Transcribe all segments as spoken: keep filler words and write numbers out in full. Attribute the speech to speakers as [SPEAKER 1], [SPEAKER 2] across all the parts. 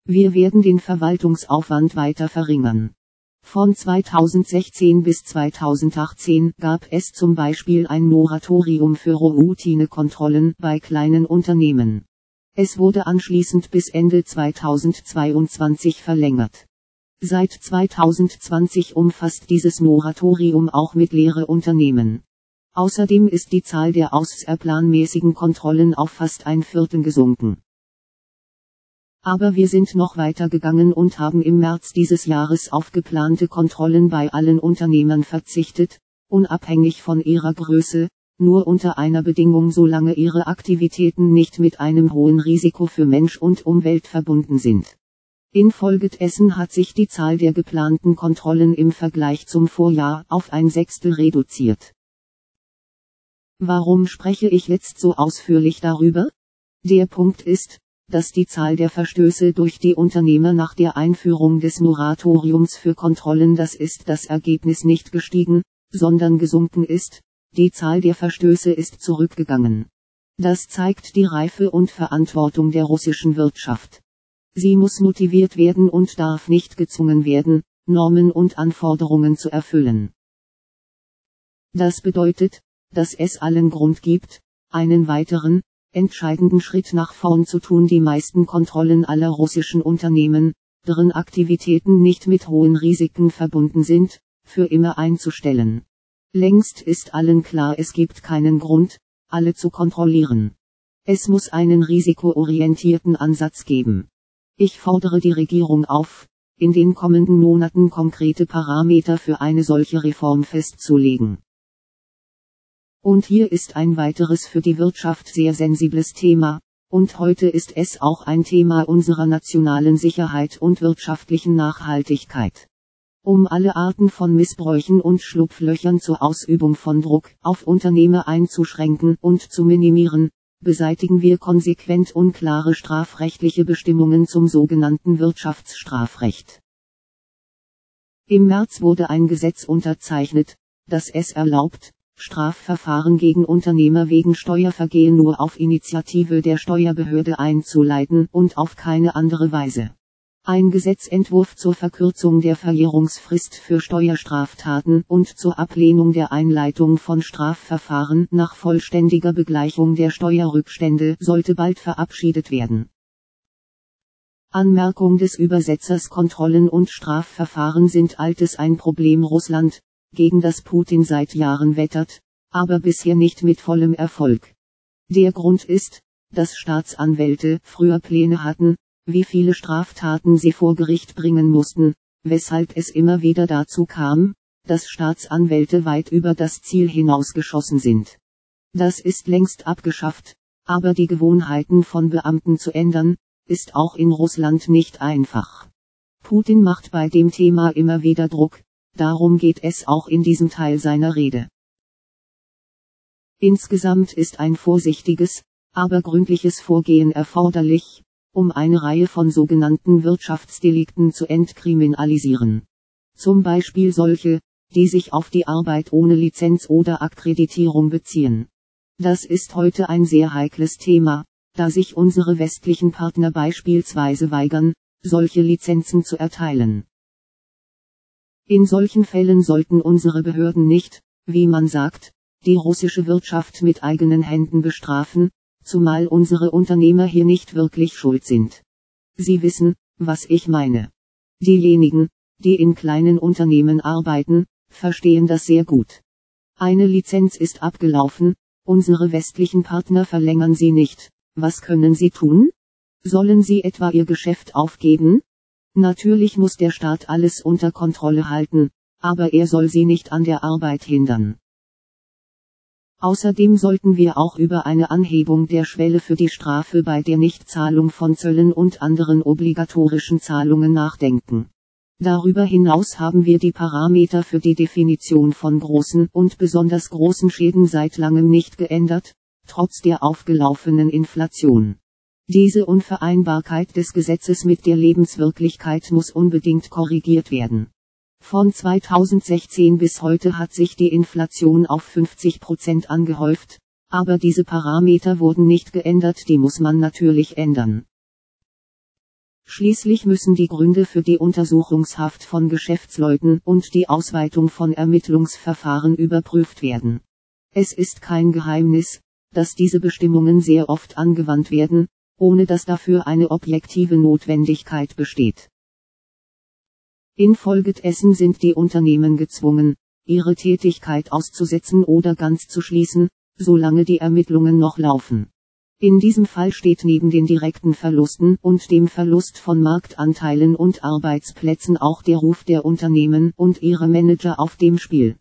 [SPEAKER 1] Wir werden den Verwaltungsaufwand weiter verringern. Von zweitausendsechzehn bis zweitausendachtzehn gab es zum Beispiel ein Moratorium für Routinekontrollen bei kleinen Unternehmen. Es wurde anschließend bis Ende zweitausendzweiundzwanzig verlängert. Seit zweitausendzwanzig umfasst dieses Moratorium auch mittlere Unternehmen. Außerdem ist die Zahl der außerplanmäßigen Kontrollen auf fast ein Viertel gesunken. Aber wir sind noch weiter gegangen und haben im März dieses Jahres auf geplante Kontrollen bei allen Unternehmern verzichtet, unabhängig von ihrer Größe, nur unter einer Bedingung, solange ihre Aktivitäten nicht mit einem hohen Risiko für Mensch und Umwelt verbunden sind. Infolgedessen hat sich die Zahl der geplanten Kontrollen im Vergleich zum Vorjahr auf ein Sechstel reduziert. Warum spreche ich jetzt so ausführlich darüber? Der Punkt ist, dass die Zahl der Verstöße durch die Unternehmer nach der Einführung des Moratoriums für Kontrollen, das ist das Ergebnis, nicht gestiegen, sondern gesunken ist. Die Zahl der Verstöße ist zurückgegangen. Das zeigt die Reife und Verantwortung der russischen Wirtschaft. Sie muss motiviert werden und darf nicht gezwungen werden, Normen und Anforderungen zu erfüllen. Das bedeutet, dass es allen Grund gibt, einen weiteren, entscheidenden Schritt nach vorn zu tun, die meisten Kontrollen aller russischen Unternehmen, deren Aktivitäten nicht mit hohen Risiken verbunden sind, für immer einzustellen. Längst ist allen klar, es gibt keinen Grund, alle zu kontrollieren. Es muss einen risikoorientierten Ansatz geben. Ich fordere die Regierung auf, in den kommenden Monaten konkrete Parameter für eine solche Reform festzulegen. Und hier ist ein weiteres für die Wirtschaft sehr sensibles Thema, und heute ist es auch ein Thema unserer nationalen Sicherheit und wirtschaftlichen Nachhaltigkeit. Um alle Arten von Missbräuchen und Schlupflöchern zur Ausübung von Druck auf Unternehmer einzuschränken und zu minimieren, beseitigen wir konsequent unklare strafrechtliche Bestimmungen zum sogenannten Wirtschaftsstrafrecht. Im März wurde ein Gesetz unterzeichnet, das es erlaubt, Strafverfahren gegen Unternehmer wegen Steuervergehen nur auf Initiative der Steuerbehörde einzuleiten und auf keine andere Weise. Ein Gesetzentwurf zur Verkürzung der Verjährungsfrist für Steuerstraftaten und zur Ablehnung der Einleitung von Strafverfahren nach vollständiger Begleichung der Steuerrückstände sollte bald verabschiedet werden. Anmerkung des Übersetzers: Kontrollen und Strafverfahren sind altes ein Problem Russland, gegen das Putin seit Jahren wettert, aber bisher nicht mit vollem Erfolg. Der Grund ist, dass Staatsanwälte früher Pläne hatten, wie viele Straftaten sie vor Gericht bringen mussten, weshalb es immer wieder dazu kam, dass Staatsanwälte weit über das Ziel hinausgeschossen sind. Das ist längst abgeschafft, aber die Gewohnheiten von Beamten zu ändern, ist auch in Russland nicht einfach. Putin macht bei dem Thema immer wieder Druck. Darum geht es auch in diesem Teil seiner Rede. Insgesamt ist ein vorsichtiges, aber gründliches Vorgehen erforderlich, um eine Reihe von sogenannten Wirtschaftsdelikten zu entkriminalisieren. Zum Beispiel solche, die sich auf die Arbeit ohne Lizenz oder Akkreditierung beziehen. Das ist heute ein sehr heikles Thema, da sich unsere westlichen Partner beispielsweise weigern, solche Lizenzen zu erteilen. In solchen Fällen sollten unsere Behörden nicht, wie man sagt, die russische Wirtschaft mit eigenen Händen bestrafen, zumal unsere Unternehmer hier nicht wirklich schuld sind. Sie wissen, was ich meine. Diejenigen, die in kleinen Unternehmen arbeiten, verstehen das sehr gut. Eine Lizenz ist abgelaufen, unsere westlichen Partner verlängern sie nicht. Was können sie tun? Sollen sie etwa ihr Geschäft aufgeben? Natürlich muss der Staat alles unter Kontrolle halten, aber er soll sie nicht an der Arbeit hindern. Außerdem sollten wir auch über eine Anhebung der Schwelle für die Strafe bei der Nichtzahlung von Zöllen und anderen obligatorischen Zahlungen nachdenken. Darüber hinaus haben wir die Parameter für die Definition von großen und besonders großen Schäden seit langem nicht geändert, trotz der aufgelaufenen Inflation. Diese Unvereinbarkeit des Gesetzes mit der Lebenswirklichkeit muss unbedingt korrigiert werden. Von zweitausendsechzehn bis heute hat sich die Inflation auf fünfzig Prozent angehäuft, aber diese Parameter wurden nicht geändert, die muss man natürlich ändern. Schließlich müssen die Gründe für die Untersuchungshaft von Geschäftsleuten und die Ausweitung von Ermittlungsverfahren überprüft werden. Es ist kein Geheimnis, dass diese Bestimmungen sehr oft angewandt werden, ohne dass dafür eine objektive Notwendigkeit besteht. Infolgedessen sind die Unternehmen gezwungen, ihre Tätigkeit auszusetzen oder ganz zu schließen, solange die Ermittlungen noch laufen. In diesem Fall steht neben den direkten Verlusten und dem Verlust von Marktanteilen und Arbeitsplätzen auch der Ruf der Unternehmen und ihrer Manager auf dem Spiel.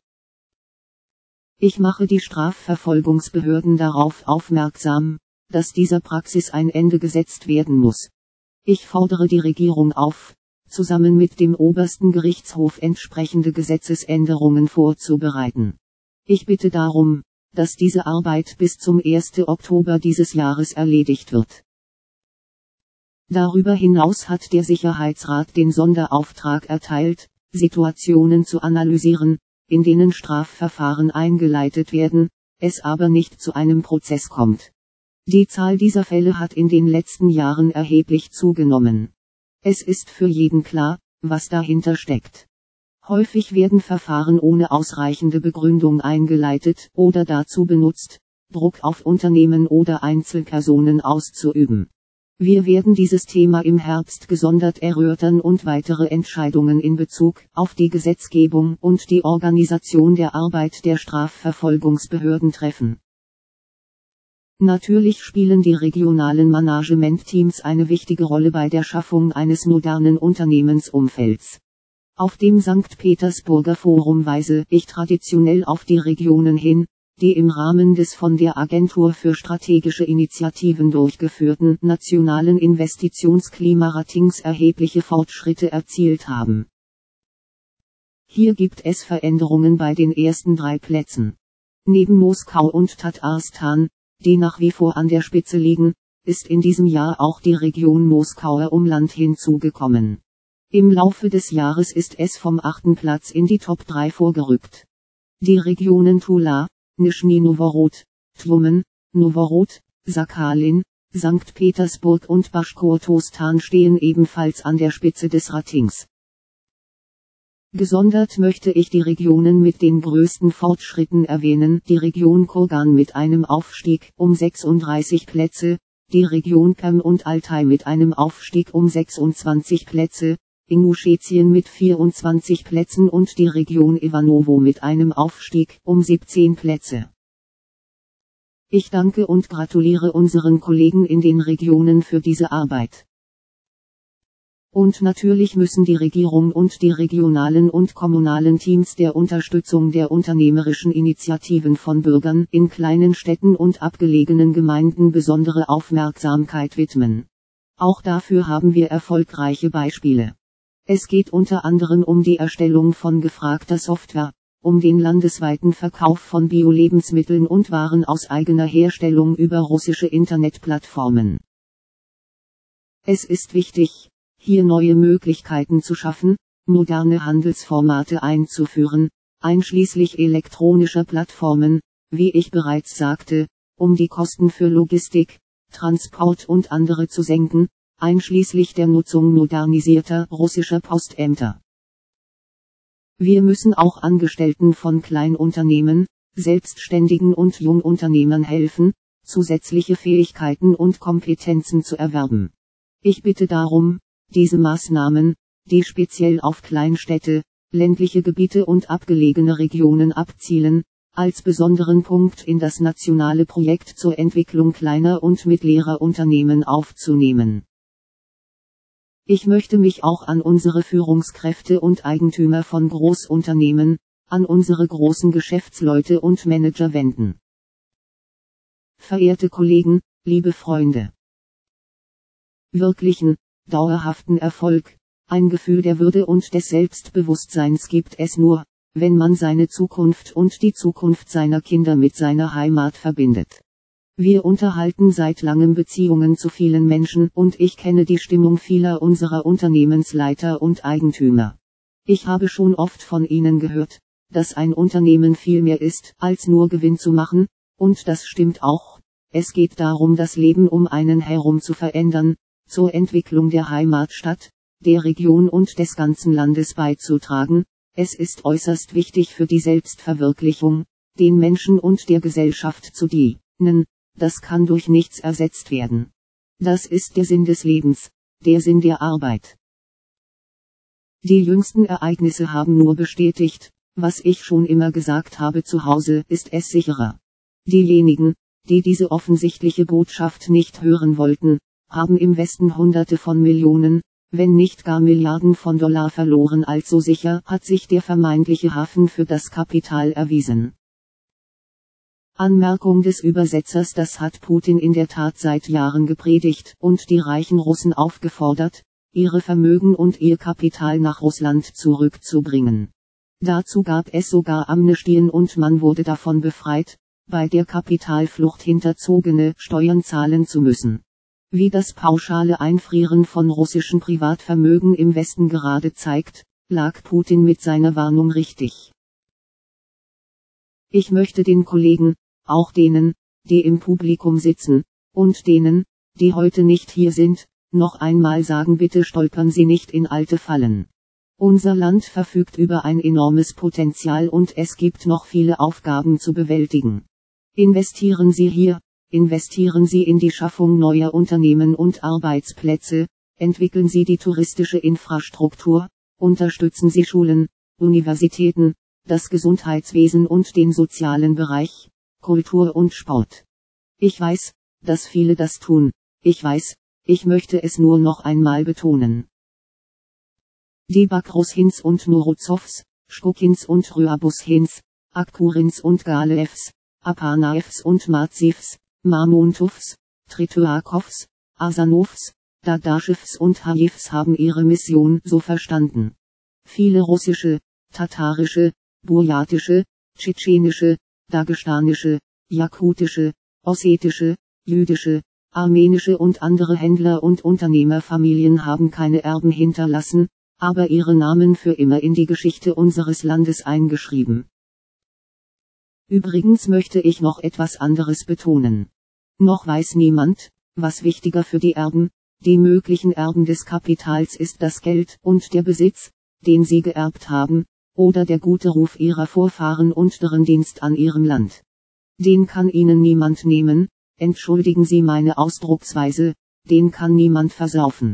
[SPEAKER 1] Ich mache die Strafverfolgungsbehörden darauf aufmerksam, dass dieser Praxis ein Ende gesetzt werden muss. Ich fordere die Regierung auf, zusammen mit dem obersten Gerichtshof entsprechende Gesetzesänderungen vorzubereiten. Ich bitte darum, dass diese Arbeit bis zum ersten Oktober dieses Jahres erledigt wird. Darüber hinaus hat der Sicherheitsrat den Sonderauftrag erteilt, Situationen zu analysieren, in denen Strafverfahren eingeleitet werden, es aber nicht zu einem Prozess kommt. Die Zahl dieser Fälle hat in den letzten Jahren erheblich zugenommen. Es ist für jeden klar, was dahinter steckt. Häufig werden Verfahren ohne ausreichende Begründung eingeleitet oder dazu benutzt, Druck auf Unternehmen oder Einzelpersonen auszuüben. Wir werden dieses Thema im Herbst gesondert erörtern und weitere Entscheidungen in Bezug auf die Gesetzgebung und die Organisation der Arbeit der Strafverfolgungsbehörden treffen. Natürlich spielen die regionalen Managementteams eine wichtige Rolle bei der Schaffung eines modernen Unternehmensumfelds. Auf dem Sankt Petersburger Forum weise ich traditionell auf die Regionen hin, die im Rahmen des von der Agentur für strategische Initiativen durchgeführten nationalen Investitionsklimaratings erhebliche Fortschritte erzielt haben. Hier gibt es Veränderungen bei den ersten drei Plätzen. Neben Moskau und Tatarstan, die nach wie vor an der Spitze liegen, ist in diesem Jahr auch die Region Moskauer Umland hinzugekommen. Im Laufe des Jahres ist es vom achten Platz in die Top drei vorgerückt. Die Regionen Tula, Nischni Nowgorod, Tjumen, Nowgorod, Sakhalin, Sankt Petersburg und Baschkortostan stehen ebenfalls an der Spitze des Ratings. Gesondert möchte ich die Regionen mit den größten Fortschritten erwähnen, die Region Kurgan mit einem Aufstieg um sechsunddreißig Plätze, die Region Perm und Altai mit einem Aufstieg um sechsundzwanzig Plätze, Ingushetien mit vierundzwanzig Plätzen und die Region Ivanovo mit einem Aufstieg um siebzehn Plätze. Ich danke und gratuliere unseren Kollegen in den Regionen für diese Arbeit. Und natürlich müssen die Regierung und die regionalen und kommunalen Teams der Unterstützung der unternehmerischen Initiativen von Bürgern in kleinen Städten und abgelegenen Gemeinden besondere Aufmerksamkeit widmen. Auch dafür haben wir erfolgreiche Beispiele. Es geht unter anderem um die Erstellung von gefragter Software, um den landesweiten Verkauf von Bio-Lebensmitteln und Waren aus eigener Herstellung über russische Internetplattformen. Es ist wichtig, hier neue Möglichkeiten zu schaffen, moderne Handelsformate einzuführen, einschließlich elektronischer Plattformen, wie ich bereits sagte, um die Kosten für Logistik, Transport und andere zu senken, einschließlich der Nutzung modernisierter russischer Postämter. Wir müssen auch Angestellten von Kleinunternehmen, Selbstständigen und Jungunternehmern helfen, zusätzliche Fähigkeiten und Kompetenzen zu erwerben. Ich bitte darum, diese Maßnahmen, die speziell auf Kleinstädte, ländliche Gebiete und abgelegene Regionen abzielen, als besonderen Punkt in das nationale Projekt zur Entwicklung kleiner und mittlerer Unternehmen aufzunehmen. Ich möchte mich auch an unsere Führungskräfte und Eigentümer von Großunternehmen, an unsere großen Geschäftsleute und Manager wenden. Verehrte Kollegen, liebe Freunde. Wirklichen, dauerhaften Erfolg, ein Gefühl der Würde und des Selbstbewusstseins gibt es nur, wenn man seine Zukunft und die Zukunft seiner Kinder mit seiner Heimat verbindet. Wir unterhalten seit langem Beziehungen zu vielen Menschen und ich kenne die Stimmung vieler unserer Unternehmensleiter und Eigentümer. Ich habe schon oft von ihnen gehört, dass ein Unternehmen viel mehr ist, als nur Gewinn zu machen, und das stimmt auch. Es geht darum, das Leben um einen herum zu verändern, zur Entwicklung der Heimatstadt, der Region und des ganzen Landes beizutragen. Es ist äußerst wichtig für die Selbstverwirklichung, den Menschen und der Gesellschaft zu dienen. Das kann durch nichts ersetzt werden. Das ist der Sinn des Lebens, der Sinn der Arbeit. Die jüngsten Ereignisse haben nur bestätigt, was ich schon immer gesagt habe: zu Hause ist es sicherer. Diejenigen, die diese offensichtliche Botschaft nicht hören wollten, haben im Westen Hunderte von Millionen, wenn nicht gar Milliarden von Dollar verloren. Also sicher hat sich der vermeintliche Hafen für das Kapital erwiesen. Anmerkung des Übersetzers: Das hat Putin in der Tat seit Jahren gepredigt und die reichen Russen aufgefordert, ihre Vermögen und ihr Kapital nach Russland zurückzubringen. Dazu gab es sogar Amnestien und man wurde davon befreit, bei der Kapitalflucht hinterzogene Steuern zahlen zu müssen. Wie das pauschale Einfrieren von russischen Privatvermögen im Westen gerade zeigt, lag Putin mit seiner Warnung richtig. Ich möchte den Kollegen, auch denen, die im Publikum sitzen, und denen, die heute nicht hier sind, noch einmal sagen: Bitte stolpern Sie nicht in alte Fallen. Unser Land verfügt über ein enormes Potenzial und es gibt noch viele Aufgaben zu bewältigen. Investieren Sie hier, investieren Sie in die Schaffung neuer Unternehmen und Arbeitsplätze, entwickeln Sie die touristische Infrastruktur, unterstützen Sie Schulen, Universitäten, das Gesundheitswesen und den sozialen Bereich, Kultur und Sport. Ich weiß, dass viele das tun, ich weiß, ich möchte es nur noch einmal betonen. Die Bakrushins und Norozovs, Shkokins und Ryabushins, Akurins und Galevs, Apanaevs und Matsivs, Mamontovs, Trituakovs, Asanovs, Dadashevs und Hajevs haben ihre Mission so verstanden. Viele russische, tatarische, burjatische, tschetschenische, dagestanische, jakutische, ossetische, jüdische, armenische und andere Händler und Unternehmerfamilien haben keine Erben hinterlassen, aber ihre Namen für immer in die Geschichte unseres Landes eingeschrieben. Übrigens möchte ich noch etwas anderes betonen. Noch weiß niemand, was wichtiger für die Erben, die möglichen Erben des Kapitals ist: das Geld und der Besitz, den sie geerbt haben, oder der gute Ruf ihrer Vorfahren und deren Dienst an ihrem Land. Den kann ihnen niemand nehmen, entschuldigen Sie meine Ausdrucksweise, den kann niemand versaufen.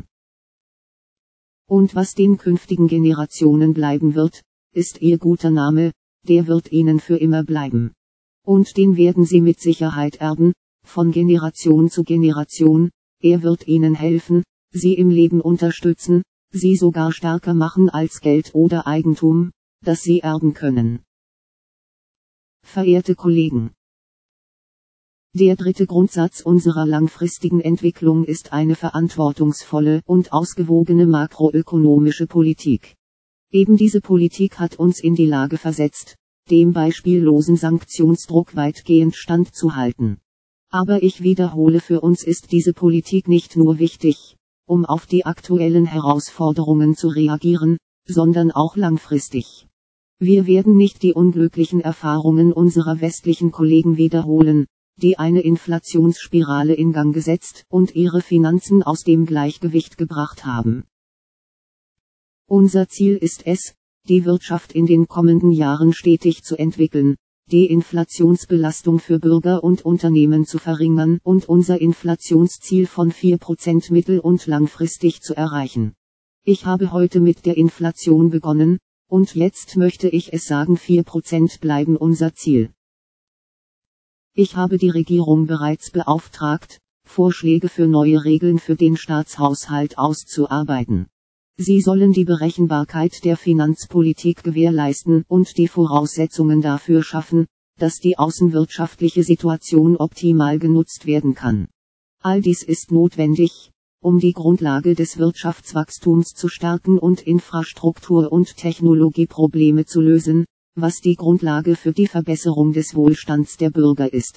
[SPEAKER 1] Und was den künftigen Generationen bleiben wird, ist ihr guter Name, der wird ihnen für immer bleiben. Und den werden sie mit Sicherheit erben, von Generation zu Generation. Er wird ihnen helfen, sie im Leben unterstützen, sie sogar stärker machen als Geld oder Eigentum, das sie erben können. Verehrte Kollegen! Der dritte Grundsatz unserer langfristigen Entwicklung ist eine verantwortungsvolle und ausgewogene makroökonomische Politik. Eben diese Politik hat uns in die Lage versetzt, dem beispiellosen Sanktionsdruck weitgehend standzuhalten. Aber ich wiederhole: Für uns ist diese Politik nicht nur wichtig, um auf die aktuellen Herausforderungen zu reagieren, sondern auch langfristig. Wir werden nicht die unglücklichen Erfahrungen unserer westlichen Kollegen wiederholen, die eine Inflationsspirale in Gang gesetzt und ihre Finanzen aus dem Gleichgewicht gebracht haben. Unser Ziel ist es, die Wirtschaft in den kommenden Jahren stetig zu entwickeln, die Inflationsbelastung für Bürger und Unternehmen zu verringern und unser Inflationsziel von vier Prozent mittel- und langfristig zu erreichen. Ich habe heute mit der Inflation begonnen, und jetzt möchte ich es sagen: vier Prozent bleiben unser Ziel. Ich habe die Regierung bereits beauftragt, Vorschläge für neue Regeln für den Staatshaushalt auszuarbeiten. Sie sollen die Berechenbarkeit der Finanzpolitik gewährleisten und die Voraussetzungen dafür schaffen, dass die außenwirtschaftliche Situation optimal genutzt werden kann. All dies ist notwendig, um die Grundlage des Wirtschaftswachstums zu stärken und Infrastruktur- und Technologieprobleme zu lösen, was die Grundlage für die Verbesserung des Wohlstands der Bürger ist.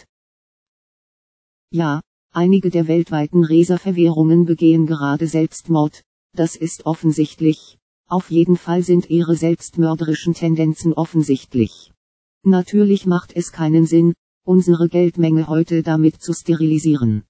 [SPEAKER 1] Ja, einige der weltweiten Reservewährungen begehen gerade Selbstmord. Das ist offensichtlich. Auf jeden Fall sind ihre selbstmörderischen Tendenzen offensichtlich. Natürlich macht es keinen Sinn, unsere Geldmenge heute damit zu sterilisieren.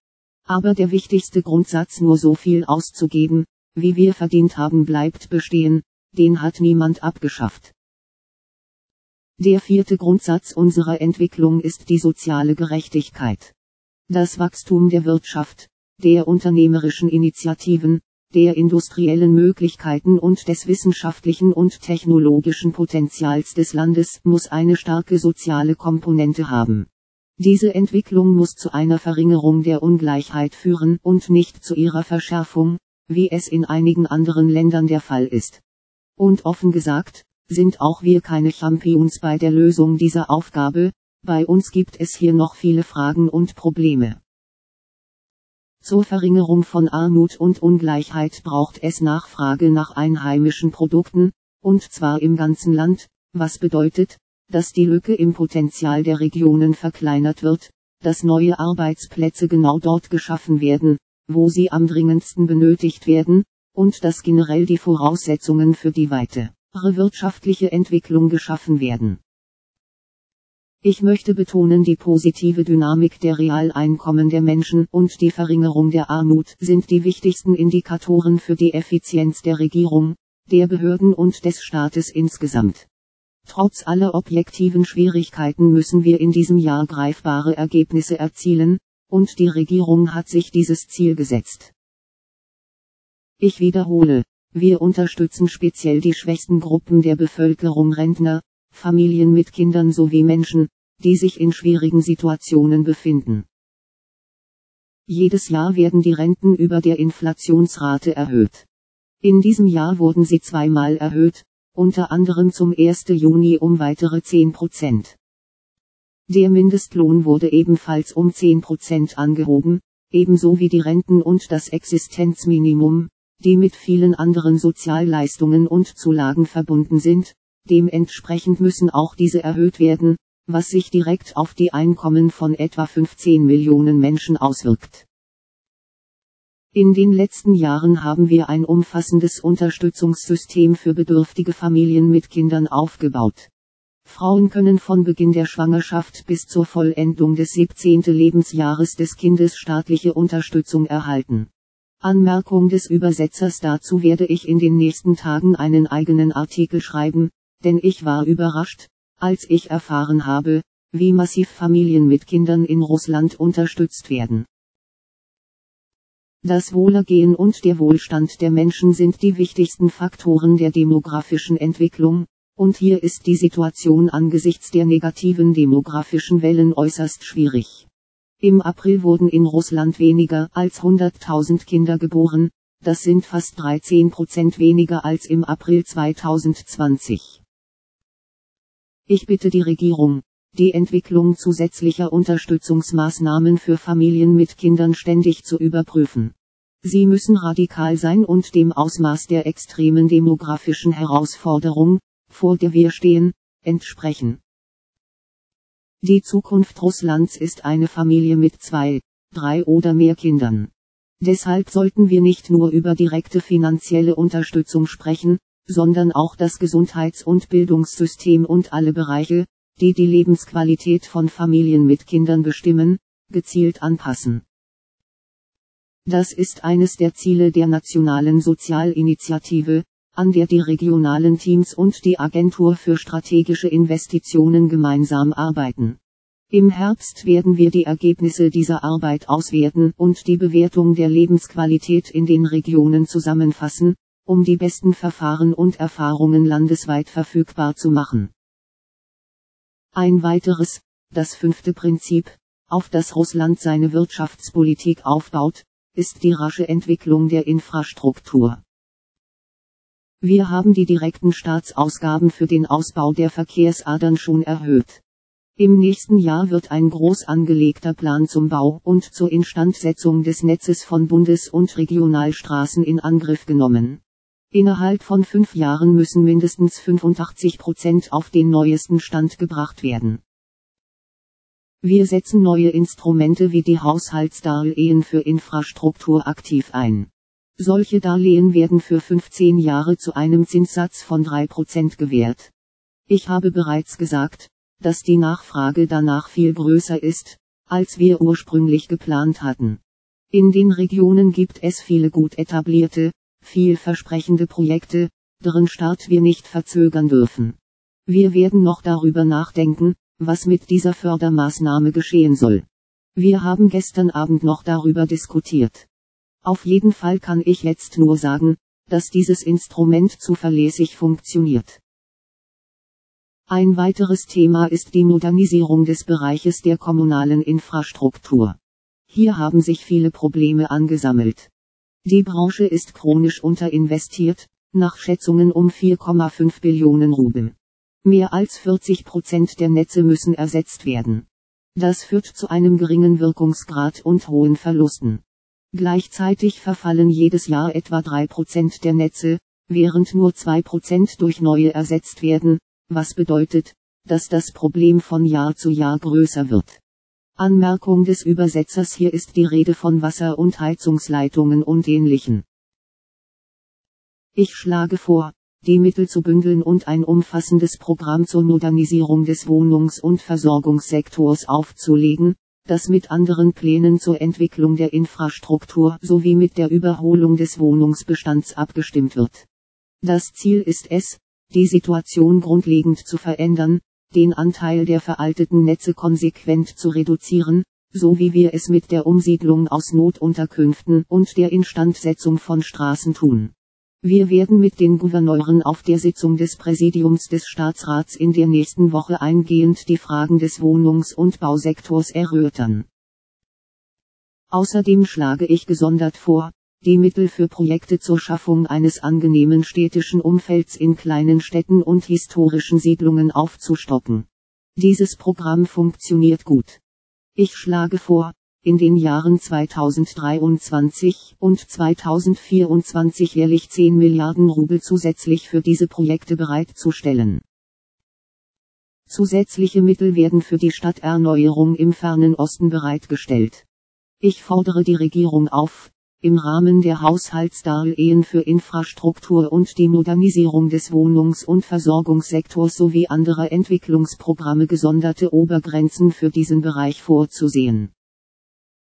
[SPEAKER 1] Aber der wichtigste Grundsatz, nur so viel auszugeben, wie wir verdient haben, bleibt bestehen, den hat niemand abgeschafft. Der vierte Grundsatz unserer Entwicklung ist die soziale Gerechtigkeit. Das Wachstum der Wirtschaft, der unternehmerischen Initiativen, der industriellen Möglichkeiten und des wissenschaftlichen und technologischen Potenzials des Landes muss eine starke soziale Komponente haben. Diese Entwicklung muss zu einer Verringerung der Ungleichheit führen und nicht zu ihrer Verschärfung, wie es in einigen anderen Ländern der Fall ist. Und offen gesagt, sind auch wir keine Champions bei der Lösung dieser Aufgabe, bei uns gibt es hier noch viele Fragen und Probleme. Zur Verringerung von Armut und Ungleichheit braucht es Nachfrage nach einheimischen Produkten, und zwar im ganzen Land, was bedeutet, dass die Lücke im Potenzial der Regionen verkleinert wird, dass neue Arbeitsplätze genau dort geschaffen werden, wo sie am dringendsten benötigt werden, und dass generell die Voraussetzungen für die weitere wirtschaftliche Entwicklung geschaffen werden. Ich möchte betonen, die positive Dynamik der Realeinkommen der Menschen und die Verringerung der Armut sind die wichtigsten Indikatoren für die Effizienz der Regierung, der Behörden und des Staates insgesamt. Trotz aller objektiven Schwierigkeiten müssen wir in diesem Jahr greifbare Ergebnisse erzielen, und die Regierung hat sich dieses Ziel gesetzt. Ich wiederhole, wir unterstützen speziell die schwächsten Gruppen der Bevölkerung, Rentner, Familien mit Kindern sowie Menschen, die sich in schwierigen Situationen befinden. Jedes Jahr werden die Renten über der Inflationsrate erhöht. In diesem Jahr wurden sie zweimal erhöht, unter anderem zum ersten Juni um weitere zehn Prozent. Der Mindestlohn wurde ebenfalls um zehn Prozent angehoben, ebenso wie die Renten und das Existenzminimum, die mit vielen anderen Sozialleistungen und Zulagen verbunden sind. Dementsprechend müssen auch diese erhöht werden, was sich direkt auf die Einkommen von etwa fünfzehn Millionen Menschen auswirkt. In den letzten Jahren haben wir ein umfassendes Unterstützungssystem für bedürftige Familien mit Kindern aufgebaut. Frauen können von Beginn der Schwangerschaft bis zur Vollendung des siebzehnten Lebensjahres des Kindes staatliche Unterstützung erhalten. Anmerkung des Übersetzers: Dazu werde ich in den nächsten Tagen einen eigenen Artikel schreiben, denn ich war überrascht, als ich erfahren habe, wie massiv Familien mit Kindern in Russland unterstützt werden. Das Wohlergehen und der Wohlstand der Menschen sind die wichtigsten Faktoren der demografischen Entwicklung, und hier ist die Situation angesichts der negativen demografischen Wellen äußerst schwierig. Im April wurden in Russland weniger als hunderttausend Kinder geboren, das sind fast dreizehn Prozent weniger als im April zweitausendzwanzig. Ich bitte die Regierung, die Entwicklung zusätzlicher Unterstützungsmaßnahmen für Familien mit Kindern ständig zu überprüfen. Sie müssen radikal sein und dem Ausmaß der extremen demografischen Herausforderung, vor der wir stehen, entsprechen. Die Zukunft Russlands ist eine Familie mit zwei, drei oder mehr Kindern. Deshalb sollten wir nicht nur über direkte finanzielle Unterstützung sprechen, sondern auch das Gesundheits- und Bildungssystem und alle Bereiche, die die Lebensqualität von Familien mit Kindern bestimmen, gezielt anpassen. Das ist eines der Ziele der Nationalen Sozialinitiative, an der die regionalen Teams und die Agentur für strategische Investitionen gemeinsam arbeiten. Im Herbst werden wir die Ergebnisse dieser Arbeit auswerten und die Bewertung der Lebensqualität in den Regionen zusammenfassen, um die besten Verfahren und Erfahrungen landesweit verfügbar zu machen. Ein weiteres, das fünfte Prinzip, auf das Russland seine Wirtschaftspolitik aufbaut, ist die rasche Entwicklung der Infrastruktur. Wir haben die direkten Staatsausgaben für den Ausbau der Verkehrsadern schon erhöht. Im nächsten Jahr wird ein groß angelegter Plan zum Bau und zur Instandsetzung des Netzes von Bundes- und Regionalstraßen in Angriff genommen. Innerhalb von fünf Jahren müssen mindestens fünfundachtzig Prozent auf den neuesten Stand gebracht werden. Wir setzen neue Instrumente wie die Haushaltsdarlehen für Infrastruktur aktiv ein. Solche Darlehen werden für fünfzehn Jahre zu einem Zinssatz von drei Prozent gewährt. Ich habe bereits gesagt, dass die Nachfrage danach viel größer ist, als wir ursprünglich geplant hatten. In den Regionen gibt es viele gut etablierte, vielversprechende Projekte, deren Start wir nicht verzögern dürfen. Wir werden noch darüber nachdenken, was mit dieser Fördermaßnahme geschehen soll. Wir haben gestern Abend noch darüber diskutiert. Auf jeden Fall kann ich jetzt nur sagen, dass dieses Instrument zuverlässig funktioniert. Ein weiteres Thema ist die Modernisierung des Bereiches der kommunalen Infrastruktur. Hier haben sich viele Probleme angesammelt. Die Branche ist chronisch unterinvestiert, nach Schätzungen um vier Komma fünf Billionen Rubel. Mehr als vierzig Prozent der Netze müssen ersetzt werden. Das führt zu einem geringen Wirkungsgrad und hohen Verlusten. Gleichzeitig verfallen jedes Jahr etwa drei Prozent der Netze, während nur zwei Prozent durch neue ersetzt werden, was bedeutet, dass das Problem von Jahr zu Jahr größer wird. Anmerkung des Übersetzers: Hier ist die Rede von Wasser- und Heizungsleitungen und ähnlichen. Ich schlage vor, die Mittel zu bündeln und ein umfassendes Programm zur Modernisierung des Wohnungs- und Versorgungssektors aufzulegen, das mit anderen Plänen zur Entwicklung der Infrastruktur sowie mit der Überholung des Wohnungsbestands abgestimmt wird. Das Ziel ist es, die Situation grundlegend zu verändern, den Anteil der veralteten Netze konsequent zu reduzieren, so wie wir es mit der Umsiedlung aus Notunterkünften und der Instandsetzung von Straßen tun. Wir werden mit den Gouverneuren auf der Sitzung des Präsidiums des Staatsrats in der nächsten Woche eingehend die Fragen des Wohnungs- und Bausektors erörtern. Außerdem schlage ich gesondert vor, die Mittel für Projekte zur Schaffung eines angenehmen städtischen Umfelds in kleinen Städten und historischen Siedlungen aufzustocken. Dieses Programm funktioniert gut. Ich schlage vor, in den Jahren zweitausenddreiundzwanzig und zweitausendvierundzwanzig jährlich zehn Milliarden Rubel zusätzlich für diese Projekte bereitzustellen. Zusätzliche Mittel werden für die Stadterneuerung im Fernen Osten bereitgestellt. Ich fordere die Regierung auf, im Rahmen der Haushaltsdarlehen für Infrastruktur und die Modernisierung des Wohnungs- und Versorgungssektors sowie anderer Entwicklungsprogramme gesonderte Obergrenzen für diesen Bereich vorzusehen.